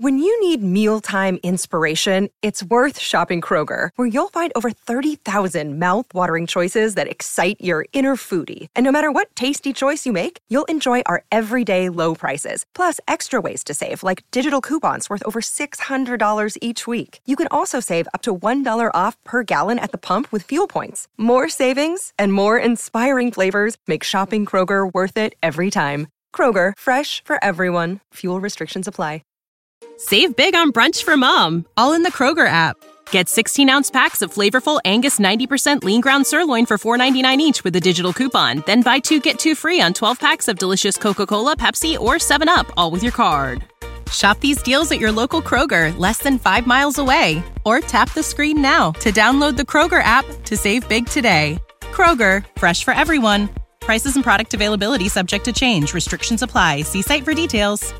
When you need mealtime inspiration, it's worth shopping Kroger, where you'll find over 30,000 mouth-watering choices that excite your inner foodie. And no matter what tasty choice you make, you'll enjoy our everyday low prices, plus extra ways to save, like digital coupons worth over $600 each week. You can also save up to $1 off per gallon at the pump with fuel points. More savings and more inspiring flavors make shopping Kroger worth it every time. Kroger, fresh for everyone. Fuel restrictions apply. Save big on brunch for mom, all in the Kroger app. Get 16-ounce packs of flavorful Angus 90% lean ground sirloin for $4.99 each with a digital coupon. Then buy 2, get 2 free on 12 packs of delicious Coca-Cola, Pepsi, or 7-Up, all with your card. Shop these deals at your local Kroger, less than 5 miles away. Or tap the screen now to download the Kroger app to save big today. Kroger, fresh for everyone. Prices and product availability subject to change. Restrictions apply. See site for details.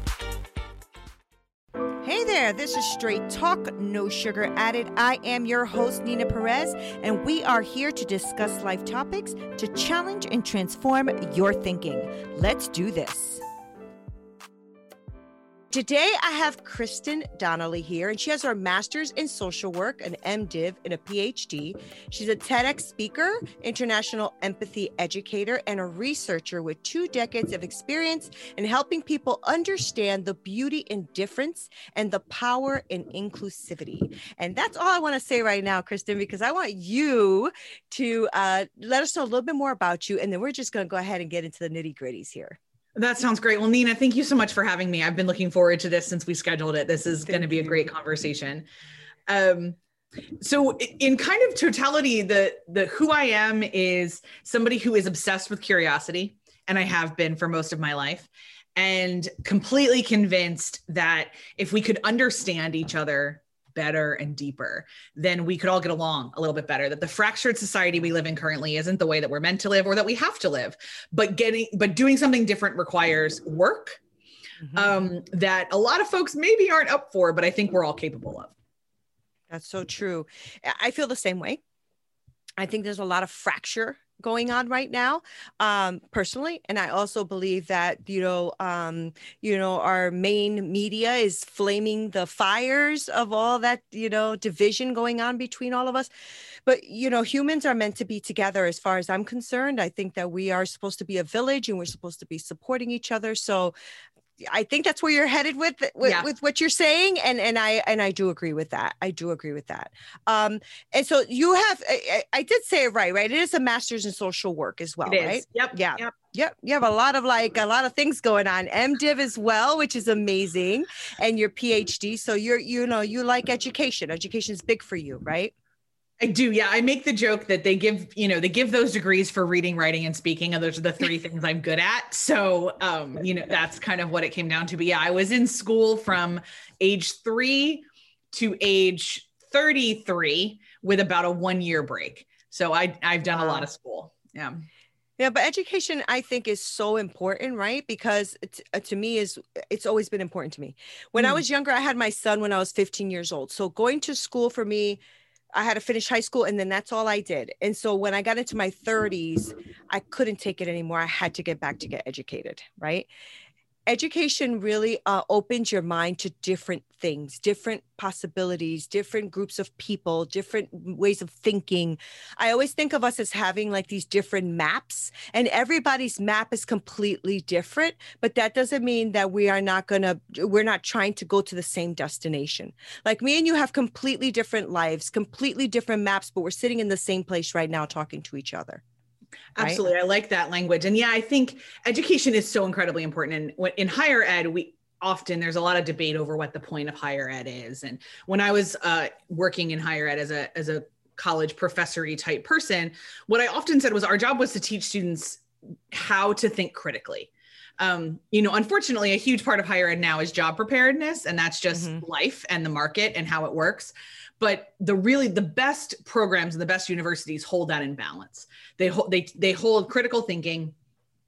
Hey there, this is Straight Talk, No Sugar Added. I am your host, Nina Perez, and we are here to discuss life topics to challenge and transform your thinking. Let's do this. Today, I have Kristen Donnelly here, and she has her master's in social work, an MDiv, and a PhD. She's a TEDx speaker, international empathy educator, and a researcher with 2 decades of experience in helping people understand the beauty in difference and the power in inclusivity. And that's all I want to say right now, Kristen, because I want you to let us know a little bit more about you, and then we're just going to go ahead and get into the nitty-gritties here. That sounds great. Well, Nina, thank you so much for having me. I've been looking forward to this since we scheduled it. This is going to be a great conversation. So in kind of totality, the who I am is somebody who is obsessed with curiosity, and I have been for most of my life, and completely convinced that if we could understand each other better and deeper, then we could all get along a little bit better, that the fractured society we live in currently isn't the way that we're meant to live or that we have to live, but doing something different requires work, that a lot of folks maybe aren't up for, but I think we're all capable of. That's so true. I feel the same way. I think there's a lot of fracture going on right now, personally. And I also believe that, our main media is flaming the fires of all that, division going on between all of us. But, humans are meant to be together as far as I'm concerned. I think that we are supposed to be a village and we're supposed to be supporting each other. So I think that's where you're headed with what you're saying. And I do agree with that. And so you have, I did say it right? It is a master's in social work as well, right? Yep. Yep. You have a lot of things going on. MDiv as well, which is amazing. And your PhD. So you like education. Education is big for you, right? I do. Yeah. I make the joke that they give those degrees for reading, writing, and speaking. And those are the 3 things I'm good at. So, that's kind of what it came down to. But yeah, I was in school from age 3 to age 33 with about a 1-year break. So I've done a lot of school. Yeah. Yeah. But education, I think, is so important, right? Because to me, it's always been important to me. When I was younger, I had my son when I was 15 years old. So going to school for me, I had to finish high school and then that's all I did. And so when I got into my 30s, I couldn't take it anymore. I had to get back to get educated, right? Education really opens your mind to different things, different possibilities, different groups of people, different ways of thinking. I always think of us as having like these different maps, and everybody's map is completely different, but that doesn't mean that we're not trying to go to the same destination. Like me and you have completely different lives, completely different maps, but we're sitting in the same place right now talking to each other. Absolutely. Right? I like that language. And yeah, I think education is so incredibly important. And in higher ed, there's a lot of debate over what the point of higher ed is. And when I was working in higher ed as a college professor-y type person, what I often said was our job was to teach students how to think critically. Unfortunately, a huge part of higher ed now is job preparedness, and that's just life and the market and how it works. But the best programs and the best universities hold that in balance. They hold critical thinking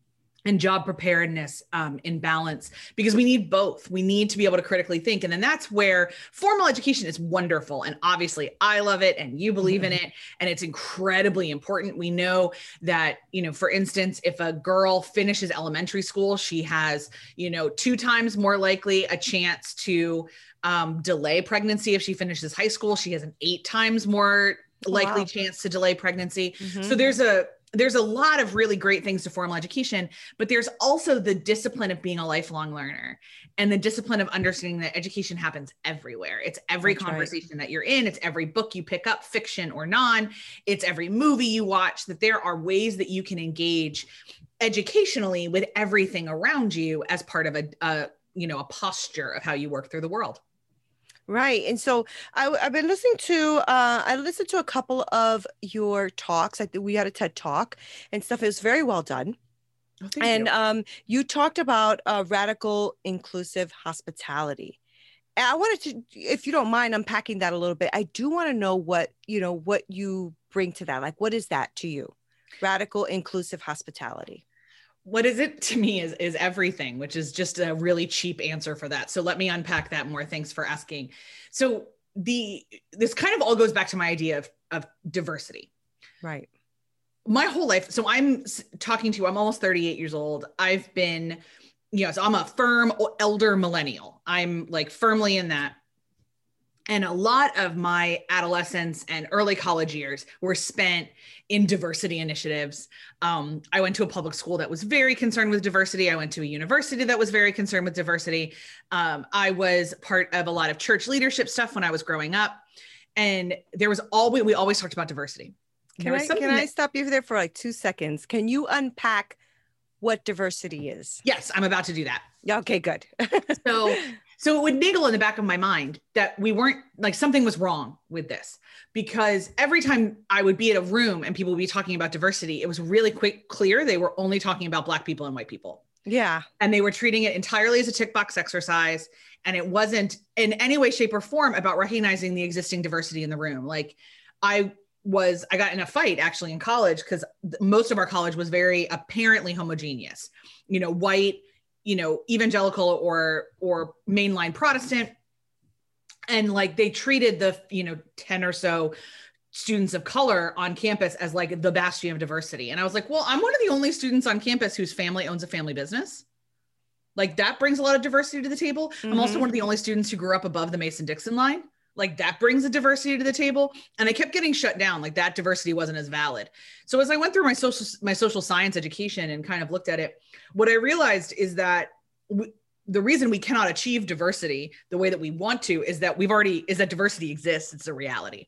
and job preparedness in balance, because we need both. We need to be able to critically think. And then that's where formal education is wonderful. And obviously I love it and you believe in it, and it's incredibly important. We know that, for instance, if a girl finishes elementary school, she has, 2 times more likely a chance to delay pregnancy. If she finishes high school, she has an 8 times more likely chance to delay pregnancy. So there's a lot of really great things to formal education, but there's also the discipline of being a lifelong learner and the discipline of understanding that education happens everywhere. It's every conversation that you're in. It's every book you pick up, fiction or non. It's every movie you watch, that there are ways that you can engage educationally with everything around you as part of a posture of how you work through the world. Right. And so I've been listening to, I listened to a couple of your talks. We had a TED talk and stuff. It was very well done. Oh, thank you. You talked about radical inclusive hospitality. And I wanted to, if you don't mind unpacking that a little bit, I do want to know what you bring to that. Like, what is that to you? Radical inclusive hospitality. What is it to me is everything, which is just a really cheap answer for that. So let me unpack that more. Thanks for asking. So this kind of all goes back to my idea of diversity. Right. My whole life. So I'm almost 38 years old. I've been, so I'm a firm elder millennial. I'm like firmly in that. And a lot of my adolescence and early college years were spent in diversity initiatives. I went to a public school that was very concerned with diversity. I went to a university that was very concerned with diversity. I was part of a lot of church leadership stuff when I was growing up. And we always talked about diversity. Can I stop you there for like 2 seconds? Can you unpack what diversity is? Yes, I'm about to do that. Okay, good. So it would niggle in the back of my mind that we weren't, like, something was wrong with this, because every time I would be at a room and people would be talking about diversity, it was really clear they were only talking about Black people and white people. Yeah. And they were treating it entirely as a tick box exercise. And it wasn't in any way, shape, or form about recognizing the existing diversity in the room. Like I got in a fight actually in college because most of our college was very apparently homogeneous, white, evangelical or mainline Protestant. And like, they treated the, 10 or so students of color on campus as like the bastion of diversity. And I was like, well, I'm one of the only students on campus whose family owns a family business. Like that brings a lot of diversity to the table. Mm-hmm. I'm also one of the only students who grew up above the Mason-Dixon line. Like that brings a diversity to the table. And I kept getting shut down. Like that diversity wasn't as valid. So as I went through my social science education and kind of looked at it, what I realized is that the reason we cannot achieve diversity the way that we want to is that diversity exists. It's a reality.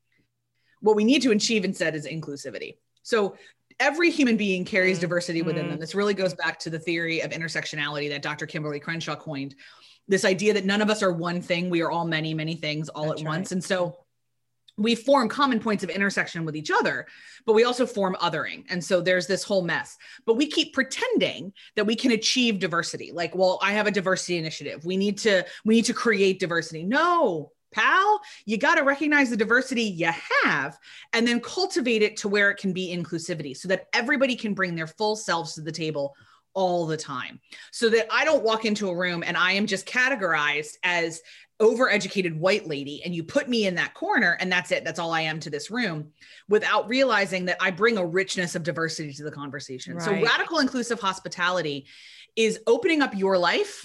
What we need to achieve instead is inclusivity. So every human being carries diversity within them. This really goes back to the theory of intersectionality that Dr. Kimberly Crenshaw coined. This idea that none of us are one thing. We are all many, many things all at once. And so we form common points of intersection with each other, but we also form othering. And so there's this whole mess, but we keep pretending that we can achieve diversity. Like, well, I have a diversity initiative. We need to create diversity. No, pal, you got to recognize the diversity you have and then cultivate it to where it can be inclusivity so that everybody can bring their full selves to the table all the time, so that I don't walk into a room and I am just categorized as overeducated white lady and you put me in that corner and that's it. That's all I am to this room, without realizing that I bring a richness of diversity to the conversation. Right. So radical inclusive hospitality is opening up your life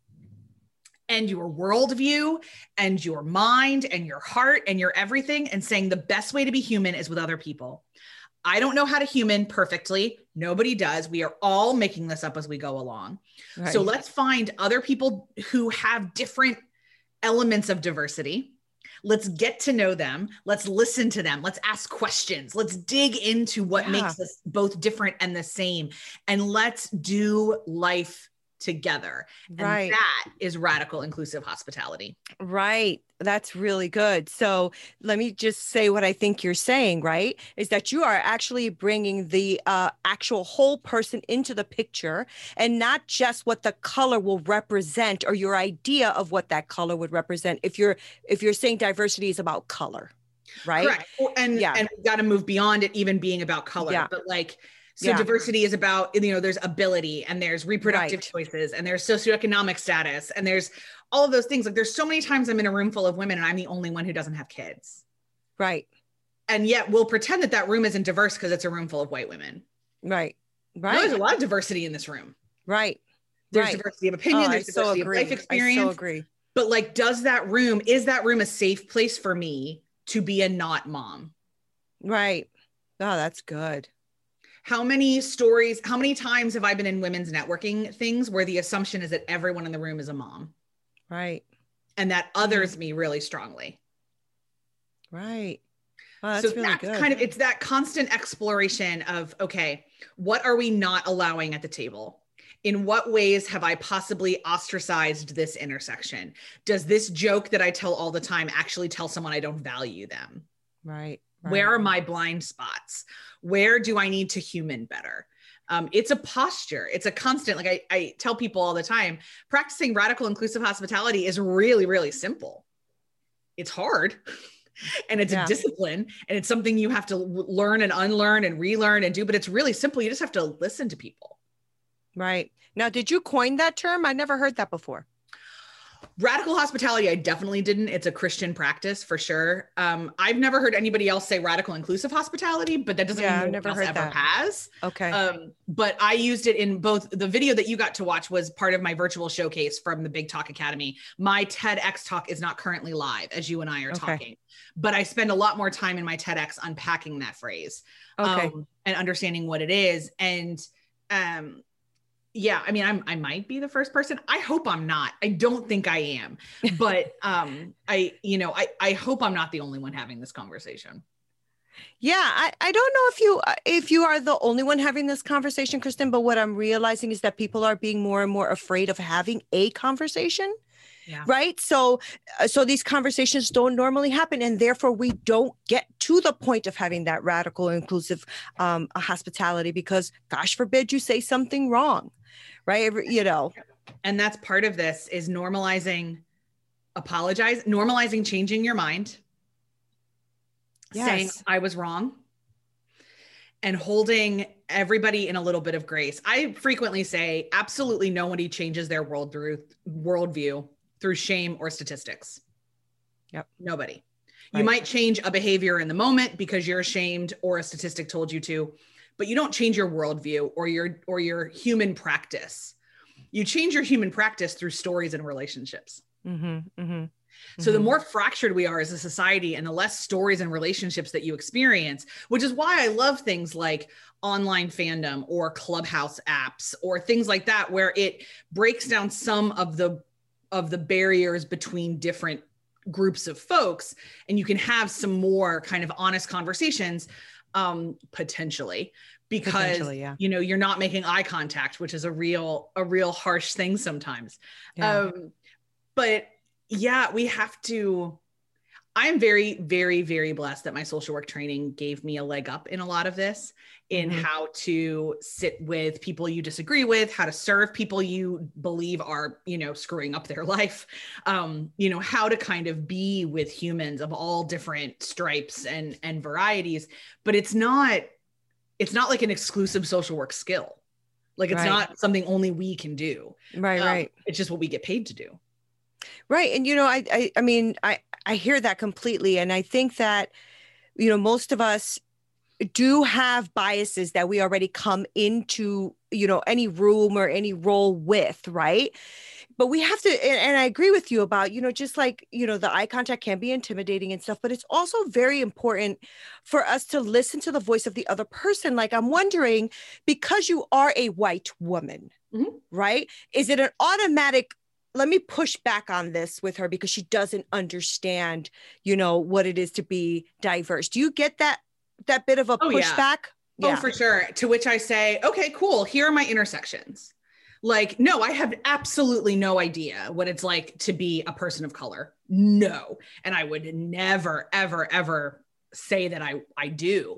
and your worldview and your mind and your heart and your everything and saying the best way to be human is with other people. I don't know how to human perfectly. Nobody does. We are all making this up as we go along. Right. So let's find other people who have different elements of diversity. Let's get to know them. Let's listen to them. Let's ask questions. Let's dig into what makes us both different and the same. And let's do life together. And that is radical inclusive hospitality. Right. That's really good. So let me just say what I think you're saying, right? Is that you are actually bringing the actual whole person into the picture and not just what the color will represent or your idea of what that color would represent. If you're saying diversity is about color, right? Correct. And we've got to move beyond it even being about color. Yeah. But like So diversity is about, there's ability and there's reproductive choices and there's socioeconomic status and there's all of those things. Like there's so many times I'm in a room full of women and I'm the only one who doesn't have kids. Right. And yet we'll pretend that that room isn't diverse because it's a room full of white women. Right. Right. No, there's a lot of diversity in this room. Right. There's diversity of opinion. There's diversity of life experience. I so agree. But like, is that room a safe place for me to be a not mom? Right. Oh, that's good. How many times have I been in women's networking things where the assumption is that everyone in the room is a mom? Right. And that others me really strongly. Right. Wow, that's really good. It's that constant exploration of, okay, what are we not allowing at the table? In what ways have I possibly ostracized this intersection? Does this joke that I tell all the time actually tell someone I don't value them? Right. Where are my blind spots? Where do I need to human better? It's a posture. It's a constant, like I tell people all the time, practicing radical inclusive hospitality is really, really simple. It's hard and it's a discipline and it's something you have to learn and unlearn and relearn and do, but it's really simple. You just have to listen to people. Right. Now, did you coin that term? I never heard that before. Radical hospitality, I definitely didn't. It's a Christian practice for sure. I've never heard anybody else say radical inclusive hospitality, but that doesn't mean no one else ever has. Okay. But I used it in both. The video that you got to watch was part of my virtual showcase from the Big Talk Academy. My TEDx talk is not currently live as you and I are talking, but I spend a lot more time in my TEDx unpacking that phrase and understanding what it is. And yeah, I mean, I might be the first person. I hope I'm not. I don't think I am, but I hope I'm not the only one having this conversation. Yeah, I don't know if you are the only one having this conversation, Kristen, but what I'm realizing is that people are being more and more afraid of having a conversation. Yeah. Right. So these conversations don't normally happen. And therefore we don't get to the point of having that radical inclusive hospitality because gosh forbid you say something wrong. Right. And that's part of this is normalizing changing your mind, saying I was wrong and holding everybody in a little bit of grace. I frequently say absolutely nobody changes their worldview through shame or statistics. Yep. Nobody. Right. You might change a behavior in the moment because you're ashamed or a statistic told you to, but you don't change your worldview or your human practice. You change your human practice through stories and relationships. Mm-hmm, mm-hmm, so the more fractured we are as a society and the less stories and relationships that you experience, which is why I love things like online fandom or Clubhouse apps or things like that, where it breaks down some of the barriers between different groups of folks. And you can have some more kind of honest conversations, potentially, because, you're not making eye contact, which is a real harsh thing sometimes. Yeah. But yeah, we have to, I'm very, very, very blessed that my social work training gave me a leg up in a lot of this, in how to sit with people you disagree with, how to serve people you believe are, screwing up their life, how to kind of be with humans of all different stripes and varieties. But it's not like an exclusive social work skill. Like it's not something only we can do. Right. It's just what we get paid to do. Right. And, I mean, I hear that completely. And I think that, most of us do have biases that we already come into, any room or any role with. Right. But we have to, and I agree with you about, just like, the eye contact can be intimidating and stuff, but it's also very important for us to listen to the voice of the other person. Like, I'm wondering, because you are a white woman, right? Is it an automatic, let me push back on this with her because she doesn't understand, what it is to be diverse. Do you get that bit of a pushback? Yeah. Oh, for sure. To which I say, okay, cool. Here are my intersections. Like, no, I have absolutely no idea what it's like to be a person of color. No. And I would never, ever, ever say that I do.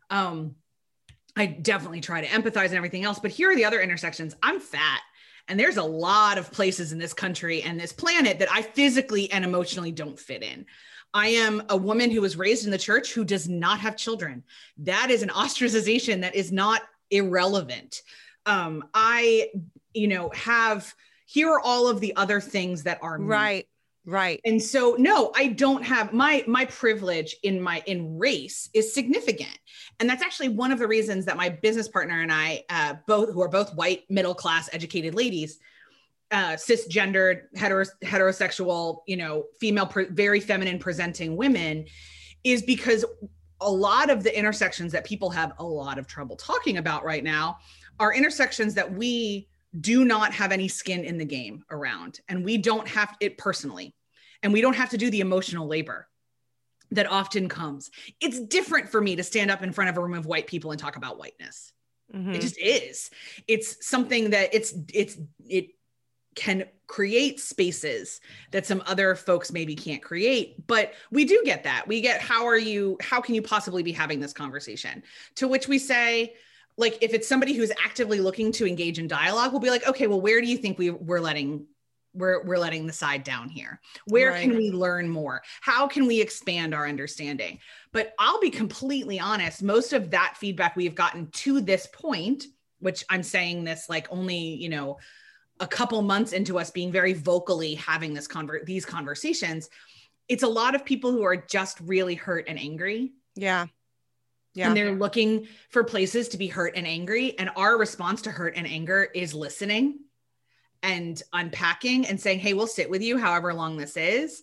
I definitely try to empathize and everything else, but here are the other intersections. I'm fat. And there's a lot of places in this country and this planet that I physically and emotionally don't fit in. I am a woman who was raised in the church who does not have children. That is an ostracization that is not irrelevant. I, here are all of the other things that are me. Right. And so, no, I don't have my privilege in race is significant. And that's actually one of the reasons that my business partner and I, who are both white, middle-class educated ladies, cisgendered, heterosexual, female, very feminine presenting women, is because a lot of the intersections that people have a lot of trouble talking about right now are intersections that we do not have any skin in the game around. And we don't have it personally. And we don't have to do the emotional labor that often comes. It's different for me to stand up in front of a room of white people and talk about whiteness. It just is. It's something that it can create spaces that some other folks maybe can't create, but we do get that. We get, how can you possibly be having this conversation? To which we say, like, if it's somebody who's actively looking to engage in dialogue, we'll be like, okay, well, where do you think we're letting the side down here? Where can we learn more? How can we expand our understanding? But I'll be completely honest, most of that feedback we've gotten to this point, which I'm saying this like only, a couple months into us being very vocally having these conversations, it's a lot of people who are just really hurt and angry. Yeah. And they're looking for places to be hurt and angry. And our response to hurt and anger is listening and unpacking and saying, hey, we'll sit with you however long this is.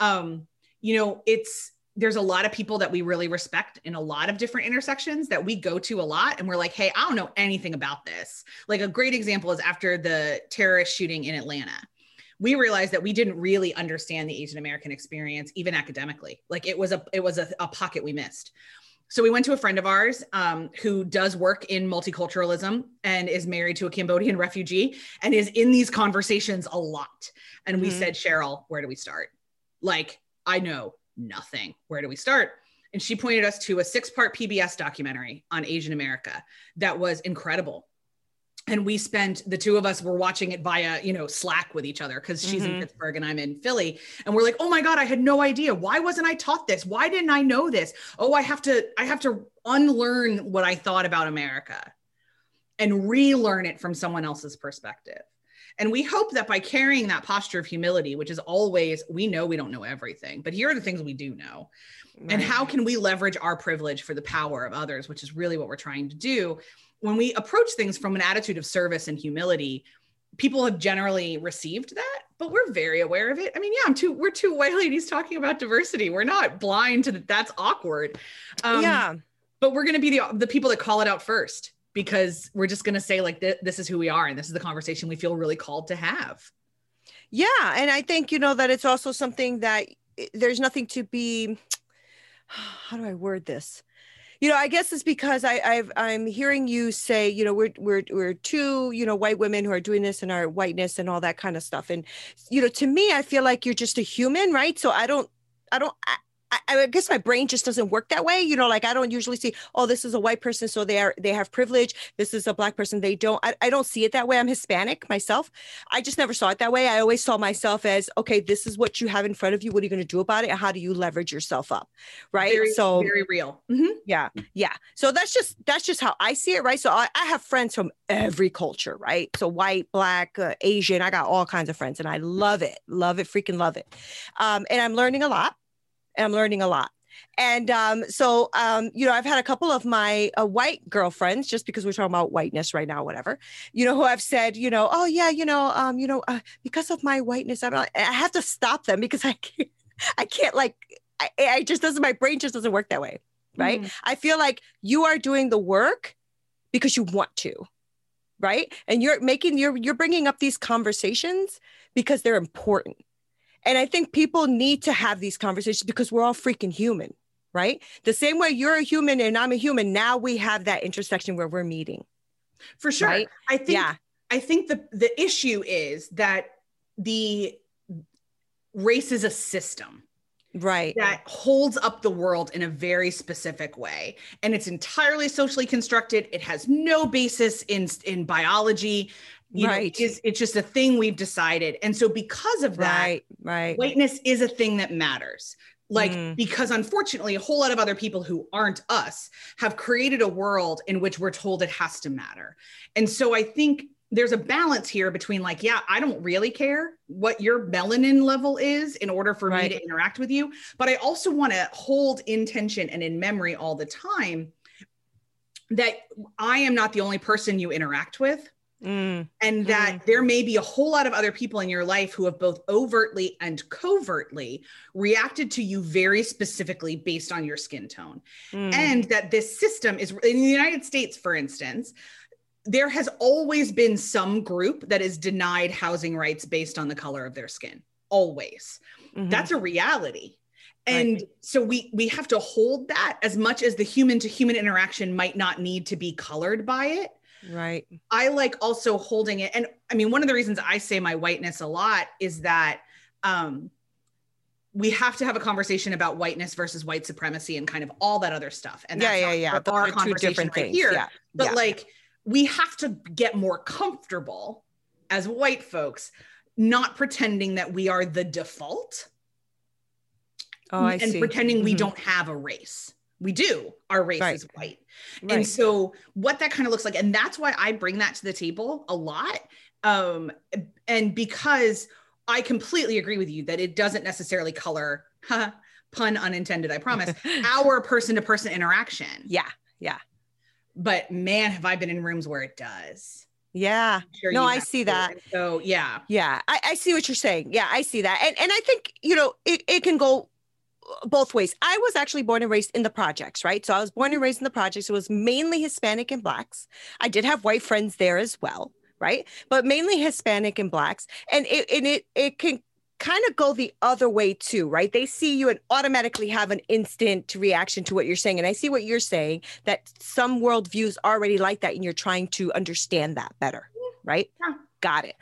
There's a lot of people that we really respect in a lot of different intersections that we go to a lot. And we're like, hey, I don't know anything about this. Like, a great example is after the terrorist shooting in Atlanta. We realized that we didn't really understand the Asian American experience, even academically. Like, it was a pocket we missed. So we went to a friend of ours who does work in multiculturalism and is married to a Cambodian refugee and is in these conversations a lot. And we said, Cheryl, where do we start? Like, I know nothing. Where do we start? And she pointed us to a 6-part PBS documentary on Asian America that was incredible. And the two of us were watching it via, Slack with each other, because she's in Pittsburgh and I'm in Philly. And we're like, oh my God, I had no idea. Why wasn't I taught this? Why didn't I know this? Oh, I have to unlearn what I thought about America and relearn it from someone else's perspective. And we hope that by carrying that posture of humility, which is always, we know we don't know everything, but here are the things we do know. Right. And how can we leverage our privilege for the power of others, which is really what we're trying to do. When we approach things from an attitude of service and humility, people have generally received that, but we're very aware of it. I mean, we're two white ladies talking about diversity. We're not blind to that. That's awkward. But we're going to be the people that call it out first, because we're just going to say, like, this is who we are. And this is the conversation we feel really called to have. Yeah. And I think, that it's also something that there's nothing to be, how do I word this? I guess it's because I'm hearing you say, we're two, white women who are doing this in our whiteness and all that kind of stuff. And, to me, I feel like you're just a human, right? So I guess my brain just doesn't work that way. I don't usually see, oh, this is a white person, so they have privilege. This is a Black person. They don't. I don't see it that way. I'm Hispanic myself. I just never saw it that way. I always saw myself as, okay, this is what you have in front of you. What are you going to do about it? And how do you leverage yourself up? Right. Very real. Mm-hmm. Yeah. So that's just how I see it. Right. So I have friends from every culture. Right. So white, Black, Asian. I got all kinds of friends, and I love it. Freaking love it. And I'm learning a lot. And so, I've had a couple of my white girlfriends, just because we're talking about whiteness right now, whatever, who have said, oh yeah, because of my whiteness, I have to stop them, because I can't my brain just doesn't work that way. Right. I feel like you are doing the work because you want to, right. And you're bringing up these conversations because they're important. And I think people need to have these conversations because we're all freaking human, right? The same way you're a human and I'm a human, now we have that intersection where we're meeting. For sure. Right? I think the issue is that the race is a system. Right. That holds up the world in a very specific way. And it's entirely socially constructed. It has no basis in biology. It's just a thing we've decided. And so because of that, whiteness is a thing that matters. Like, because unfortunately, a whole lot of other people who aren't us have created a world in which we're told it has to matter. And so I think there's a balance here between like, yeah, I don't really care what your melanin level is in order for me to interact with you. But I also want to hold in tension and in memory all the time that I am not the only person you interact with. And that there may be a whole lot of other people in your life who have both overtly and covertly reacted to you very specifically based on your skin tone. And that this system is, in the United States, for instance, there has always been some group that is denied housing rights based on the color of their skin. Always. That's a reality. And so we have to hold that, as much as the human to human interaction might not need to be colored by it. Right. I like also holding it. And I mean, one of the reasons I say my whiteness a lot is that we have to have a conversation about whiteness versus white supremacy and kind of all that other stuff. And that's our conversation right here. But like, we have to get more comfortable as white folks, not pretending that we are the default. And pretending we don't have a race. We do. Our race is white. And so what that kind of looks like, and that's why I bring that to the table a lot. And because I completely agree with you that it doesn't necessarily color, pun unintended, I promise, our person-to-person interaction. Yeah. But man, have I been in rooms where it does. Yeah. Sure, no, I see that. So yeah. Yeah. I see what you're saying. Yeah, I see that. And I think, it can go both ways. I was actually born and raised in the projects, right? So I was born and raised in the projects. It was mainly Hispanic and Blacks. I did have white friends there as well, right? But mainly Hispanic and Blacks. And it can kind of go the other way too, right? They see you and automatically have an instant reaction to what you're saying. And I see what you're saying, that some worldviews already like that, and you're trying to understand that better, right? Yeah. Got it.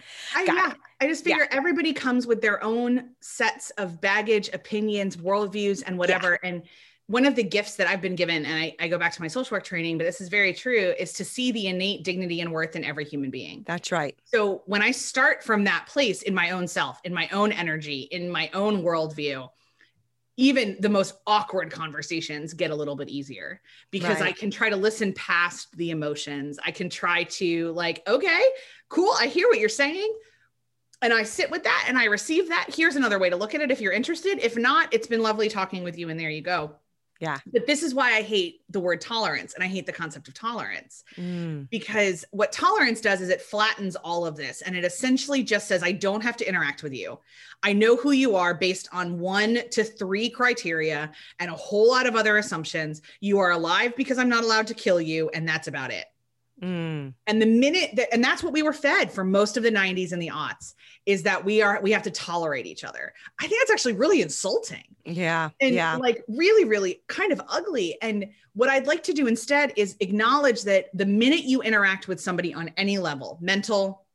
I just figure everybody comes with their own sets of baggage, opinions, worldviews, and whatever. And one of the gifts that I've been given, and I go back to my social work training, but this is very true, is to see the innate dignity and worth in every human being. That's right. So when I start from that place in my own self, in my own energy, in my own worldview, even the most awkward conversations get a little bit easier, because I can try to listen past the emotions. I can try to like, okay, cool, I hear what you're saying. And I sit with that and I receive that. Here's another way to look at it if you're interested. If not, it's been lovely talking with you, and there you go. Yeah. But this is why I hate the word tolerance, and I hate the concept of tolerance, because what tolerance does is it flattens all of this. And it essentially just says, I don't have to interact with you. I know who you are based on 1 to 3 criteria and a whole lot of other assumptions. You are alive because I'm not allowed to kill you. And that's about it. And the minute that, and that's what we were fed for most of the 90s and the aughts, is that we have to tolerate each other. I think that's actually really insulting. Yeah. And like really, really kind of ugly. And what I'd like to do instead is acknowledge that the minute you interact with somebody on any level, mental,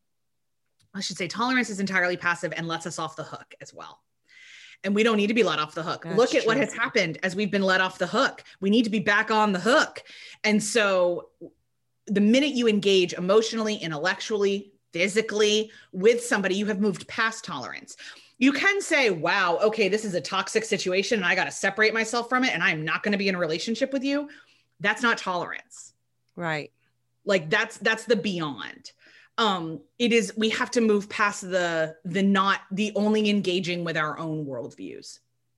I should say, tolerance is entirely passive and lets us off the hook as well. And we don't need to be let off the hook. Look at what has happened as we've been let off the hook. We need to be back on the hook. And so the minute you engage emotionally, intellectually, physically with somebody, you have moved past tolerance. You can say, wow, okay, this is a toxic situation and I got to separate myself from it and I'm not going to be in a relationship with you. That's not tolerance. Right. Like that's the beyond. It is, we have to move past the not the only engaging with our own worldviews.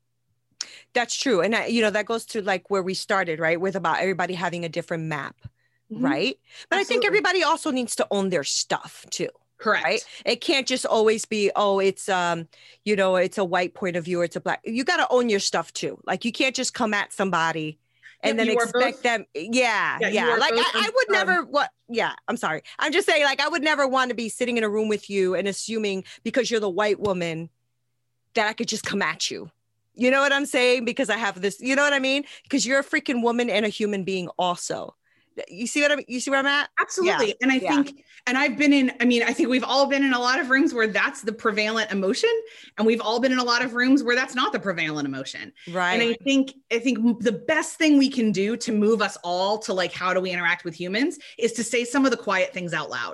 That's true. And that goes to like where we started, right? With about everybody having a different map. Right. But I think everybody also needs to own their stuff too. Correct. Right. It can't just always be, it's, it's a white point of view or it's a black. You got to own your stuff too. Like you can't just come at somebody and then expect them. Yeah. Like I would never I'm sorry. I'm just saying, like, I would never want to be sitting in a room with you and assuming because you're the white woman that I could just come at you. You know what I'm saying? Because I have this, you know what I mean? Because you're a freaking woman and a human being also. You see where I'm at? Absolutely. Yeah. And I think, and I've been in, I think we've all been in a lot of rooms where that's the prevalent emotion. And we've all been in a lot of rooms where that's not the prevalent emotion. Right. And I think the best thing we can do to move us all to like, how do we interact with humans is to say some of the quiet things out loud.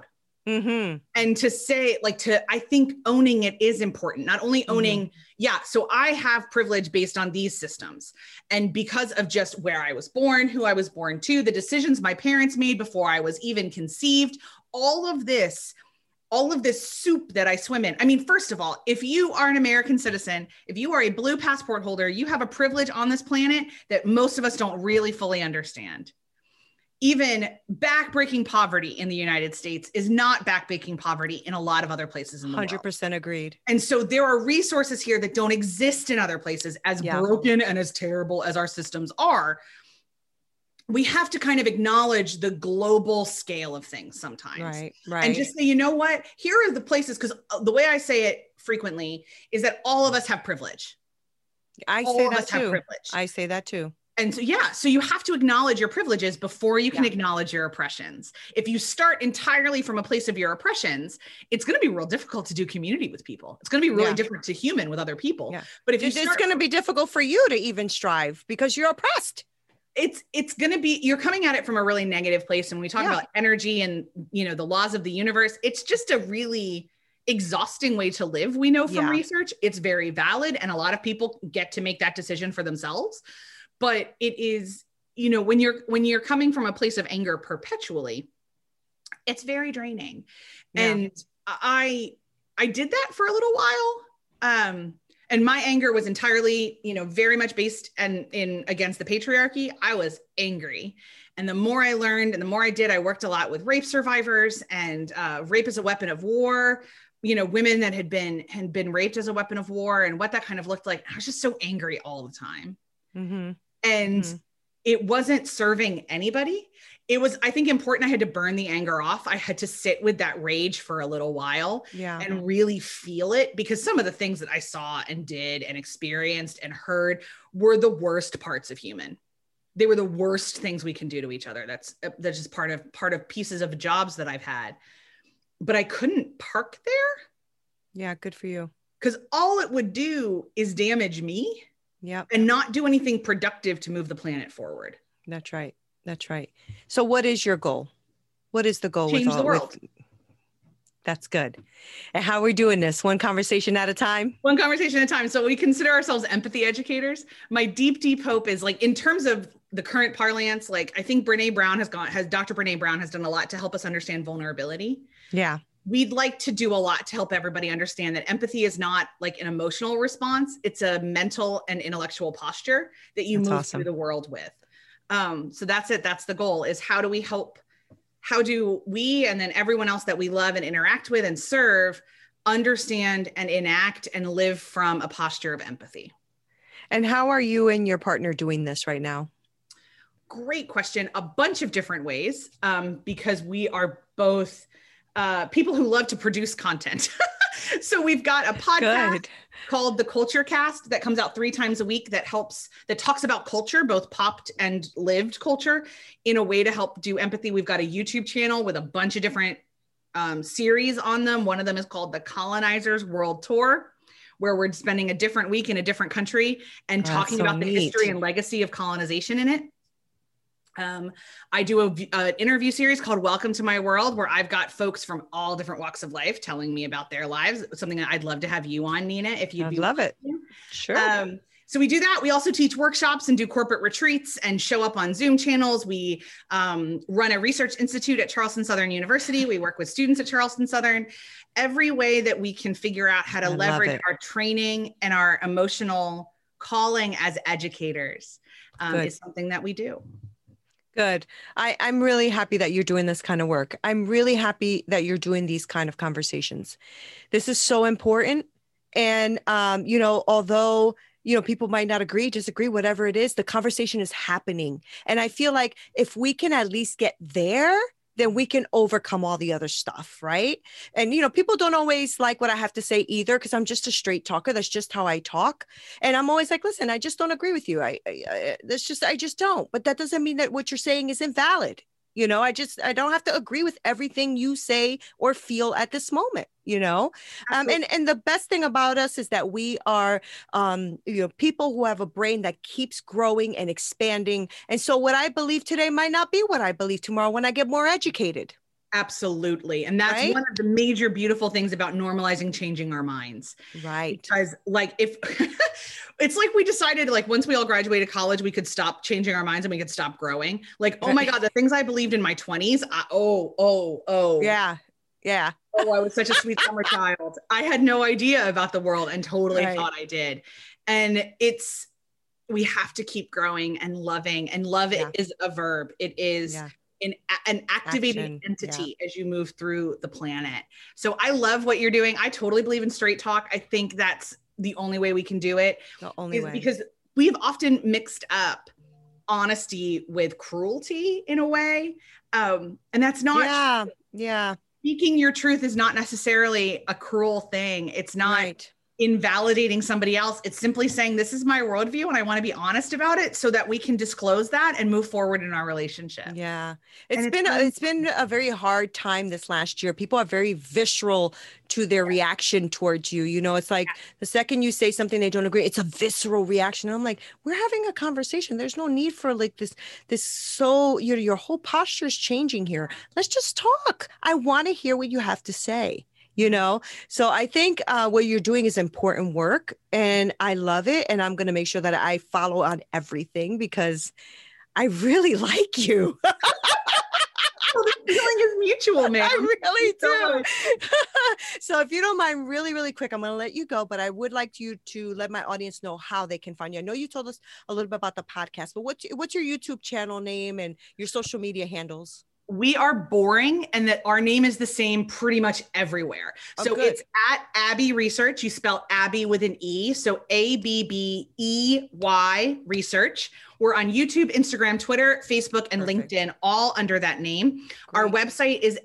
And to say, I think owning it is important. Not only owning, so I have privilege based on these systems. And because of just where I was born, who I was born to, the decisions my parents made before I was even conceived, all of this soup that I swim in. I mean, first of all, if you are an American citizen, if you are a blue passport holder, you have a privilege on this planet that most of us don't really fully understand. Even backbreaking poverty in the United States is not backbreaking poverty in a lot of other places in the 100% world. 100% agreed. And so there are resources here that don't exist in other places, as broken and as terrible as our systems are. We have to kind of acknowledge the global scale of things sometimes. Right. And just say, you know what, here are the places, because the way I say it frequently is that all of us have privilege. I say that too. And so, so you have to acknowledge your privileges before you can acknowledge your oppressions. If you start entirely from a place of your oppressions, it's going to be real difficult to do community with people. It's going to be really different to human with other people. Yeah. But if it's going to be difficult for you to even strive because you're oppressed. It's going to be, you're coming at it from a really negative place. And when we talk about energy and, the laws of the universe, it's just a really exhausting way to live. We know from research, it's very valid. And a lot of people get to make that decision for themselves. But it is, when you're coming from a place of anger perpetually, it's very draining. Yeah. And I did that for a little while. And my anger was entirely, very much based in against the patriarchy. I was angry. And the more I learned and the more I did, I worked a lot with rape survivors and rape as a weapon of war, women that had been raped as a weapon of war and what that kind of looked like. I was just so angry all the time. And it wasn't serving anybody. It was, I think, important. I had to burn the anger off. I had to sit with that rage for a little while and really feel it, because some of the things that I saw and did and experienced and heard were the worst parts of human. They were the worst things we can do to each other. That's just part of pieces of jobs that I've had. But I couldn't park there. Yeah, good for you. Because all it would do is damage me. Yeah. And not do anything productive to move the planet forward. That's right. So what is your goal? What is the goal? Change the world. That's good. And how are we doing this? One conversation at a time? One conversation at a time. So we consider ourselves empathy educators. My deep, deep hope is, in terms of the current parlance, I think Dr. Brene Brown has done a lot to help us understand vulnerability. Yeah. We'd like to do a lot to help everybody understand that empathy is not an emotional response. It's a mental and intellectual posture that you move through the world with. So that's it. That's the goal, is how do we, and then everyone else that we love and interact with and serve, understand and enact and live from a posture of empathy. And how are you and your partner doing this right now? Great question. A bunch of different ways, because we are both people who love to produce content. So we've got a podcast called The Culture Cast that comes out 3 times a week that talks about culture, both popped and lived culture, in a way to help do empathy. We've got a YouTube channel with a bunch of different series on them. One of them is called The Colonizers World Tour, where we're spending a different week in a different country and talking about the history and legacy of colonization in it. I do an interview series called Welcome to My World, where I've got folks from all different walks of life telling me about their lives. Something that I'd love to have you on, Nina, if you'd love it. Sure. So we do that. We also teach workshops and do corporate retreats and show up on Zoom channels. We run a research institute at Charleston Southern University. We work with students at Charleston Southern. Every way that we can figure out how to leverage our training and our emotional calling as educators is something that we do. Good. I'm really happy that you're doing this kind of work. I'm really happy that you're doing these kind of conversations. This is so important. And, although, people might not agree, disagree, whatever it is, the conversation is happening. And I feel like if we can at least get there, then we can overcome all the other stuff, right? And, people don't always like what I have to say either, because I'm just a straight talker. That's just how I talk. And I'm always like, listen, I just don't agree with you. I just don't. But that doesn't mean that what you're saying is invalid. I don't have to agree with everything you say or feel at this moment, and the best thing about us is that we are, people who have a brain that keeps growing and expanding. And so what I believe today might not be what I believe tomorrow when I get more educated. Absolutely. And that's one of the major beautiful things about normalizing changing our minds. Right. Because like if it's like we decided like once we all graduated college, we could stop changing our minds and we could stop growing. Like, oh my God, the things I believed in my 20s. Yeah. Yeah. Oh, I was such a sweet summer child. I had no idea about the world and totally thought I did. And we have to keep growing and loving, and love it is a verb. It is an activating entity as you move through the planet. So I love what you're doing. I totally believe in straight talk. I think that's the only way we can do it. The only way. Because we've often mixed up honesty with cruelty in a way. And that's not. Yeah. Speaking your truth is not necessarily a cruel thing. It's not invalidating somebody else. It's simply saying, this is my worldview and I want to be honest about it so that we can disclose that and move forward in our relationship. Yeah. It's been a very hard time this last year. People are very visceral to their reaction towards you. You know, it's like the second you say something they don't agree, it's a visceral reaction. And I'm like, we're having a conversation. There's no need for like this. So your whole posture is changing here. Let's just talk. I want to hear what you have to say. You know, so I think what you're doing is important work and I love it. And I'm going to make sure that I follow on everything because I really like you. Well, the feeling is mutual, man. I really do. So if you don't mind, really, really quick, I'm going to let you go, but I would like you to let my audience know how they can find you. I know you told us a little bit about the podcast, but what's your YouTube channel name and your social media handles? We are boring and that our name is the same pretty much everywhere. So it's at Abby Research. You spell Abby with an E. So ABBEY Research. We're on YouTube, Instagram, Twitter, Facebook, and LinkedIn, all under that name. Great. Our website is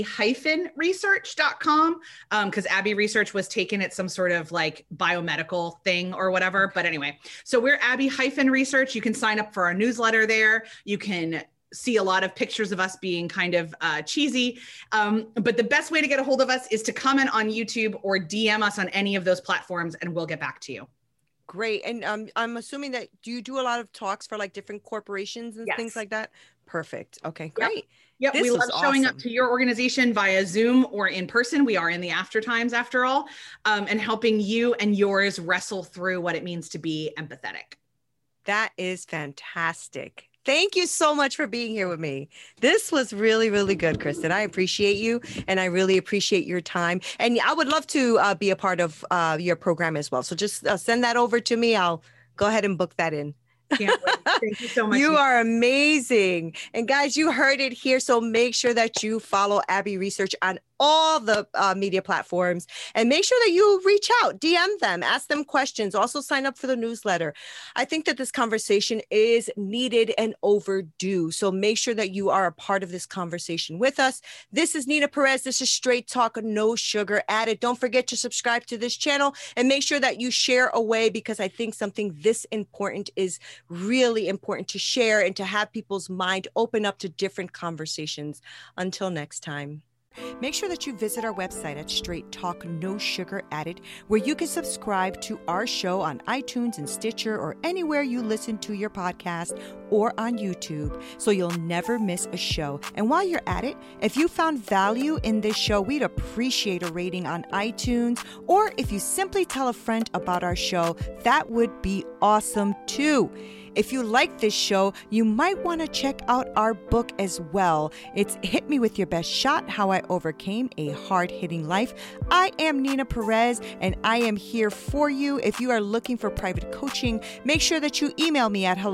abby-research.com because Abby Research was taken at some sort of like biomedical thing or whatever. But anyway, so we're Abby-Research. You can sign up for our newsletter there. You can see a lot of pictures of us being kind of cheesy. But the best way to get a hold of us is to comment on YouTube or DM us on any of those platforms and we'll get back to you. Great. And I'm assuming that do you do a lot of talks for like different corporations and things like that? Perfect. Okay, great. Yep. We love showing up to your organization via Zoom or in person. We are in the after times after all, and helping you and yours wrestle through what it means to be empathetic. That is fantastic. Thank you so much for being here with me. This was really, really good, Kristen. I appreciate you and I really appreciate your time. And I would love to be a part of your program as well. So just send that over to me. I'll go ahead and book that in. Can't wait. Thank you so much. You are amazing. And guys, you heard it here. So make sure that you follow Abby Research on all the media platforms and make sure that you reach out, DM them, ask them questions, also sign up for the newsletter. I think that this conversation is needed and overdue. So make sure that you are a part of this conversation with us. This is Nina Perez. This is Straight Talk, no sugar added. Don't forget to subscribe to this channel and make sure that you share away because I think something this important is really important to share and to have people's mind open up to different conversations. Until next time. Make sure that you visit our website at Straight Talk No Sugar Added, where you can subscribe to our show on iTunes and Stitcher or anywhere you listen to your podcast or on YouTube, so you'll never miss a show. And while you're at it, if you found value in this show, we'd appreciate a rating on iTunes, or if you simply tell a friend about our show, that would be awesome too. If you like this show, you might want to check out our book as well. It's Hit Me With Your Best Shot, How I Overcame a Hard-Hitting Life. I am Nina Perez, and I am here for you. If you are looking for private coaching, make sure that you email me at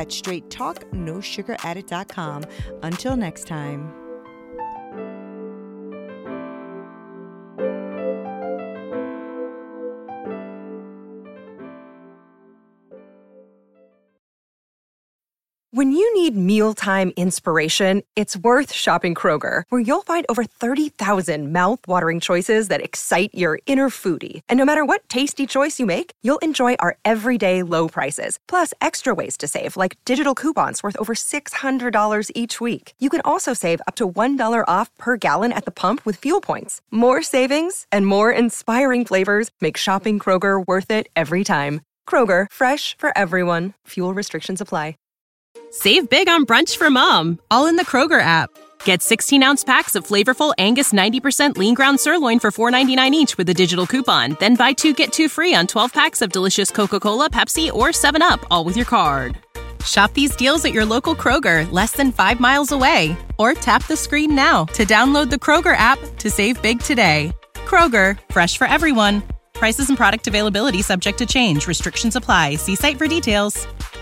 hello@straighttalknosugaradded.com. Until next time. When you need mealtime inspiration, it's worth shopping Kroger, where you'll find over 30,000 mouth-watering choices that excite your inner foodie. And no matter what tasty choice you make, you'll enjoy our everyday low prices, plus extra ways to save, like digital coupons worth over $600 each week. You can also save up to $1 off per gallon at the pump with fuel points. More savings and more inspiring flavors make shopping Kroger worth it every time. Kroger, fresh for everyone. Fuel restrictions apply. Save big on brunch for mom, all in the Kroger app. Get 16-ounce packs of flavorful Angus 90% lean ground sirloin for $4.99 each with a digital coupon. Then buy 2, get 2 free on 12 packs of delicious Coca-Cola, Pepsi, or 7-Up, all with your card. Shop these deals at your local Kroger, less than 5 miles away. Or tap the screen now to download the Kroger app to save big today. Kroger, fresh for everyone. Prices and product availability subject to change. Restrictions apply. See site for details.